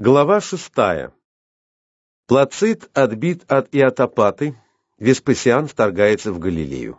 Глава 6. Плацид отбит от Иотопаты, Веспасиан вторгается в Галилею.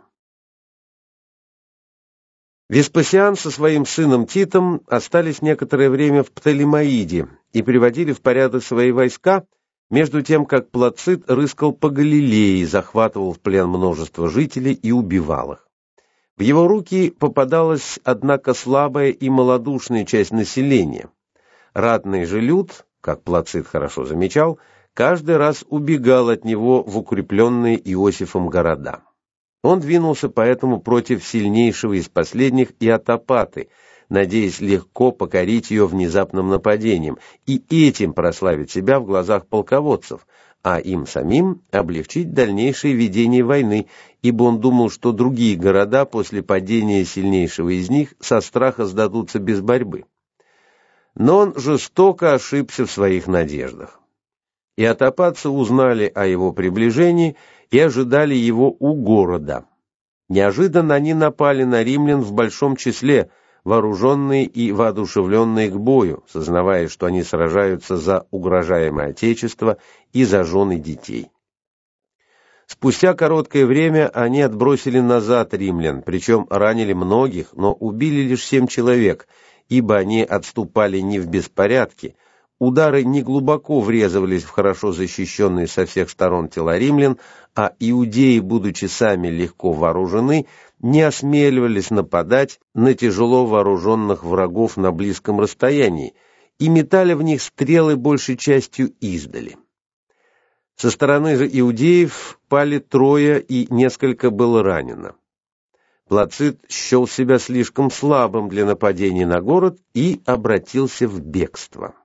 Веспасиан со своим сыном Титом остались некоторое время в Птолемаиде и приводили в порядок свои войска, между тем как Плацид рыскал по Галилее, захватывал в плен множество жителей и убивал их. В его руки попадалась, однако, слабая и малодушная часть населения. Ратный же люд, как Плацид хорошо замечал, каждый раз убегал от него в укрепленные Иосифом города. Он двинулся поэтому против сильнейшего из последних Иотопаты, надеясь легко покорить ее внезапным нападением и этим прославить себя в глазах полководцев, а им самим облегчить дальнейшее ведение войны, ибо он думал, что другие города после падения сильнейшего из них со страха сдадутся без борьбы. Но он жестоко ошибся в своих надеждах. Иотопатцы узнали о его приближении и ожидали его у города. Неожиданно они напали на римлян в большом числе, вооруженные и воодушевленные к бою, сознавая, что они сражаются за угрожаемое отечество и за жен и детей. Спустя короткое время они отбросили назад римлян, причем ранили многих, но убили лишь 7 человек, ибо они отступали не в беспорядке. Удары не глубоко врезывались в хорошо защищенные со всех сторон тела римлян, а иудеи, будучи сами легко вооружены, не осмеливались нападать на тяжело вооруженных врагов на близком расстоянии и метали в них стрелы большей частью издали. Со стороны же иудеев пали 3 и несколько было ранено. Плацид счел себя слишком слабым для нападения на город и обратился в бегство.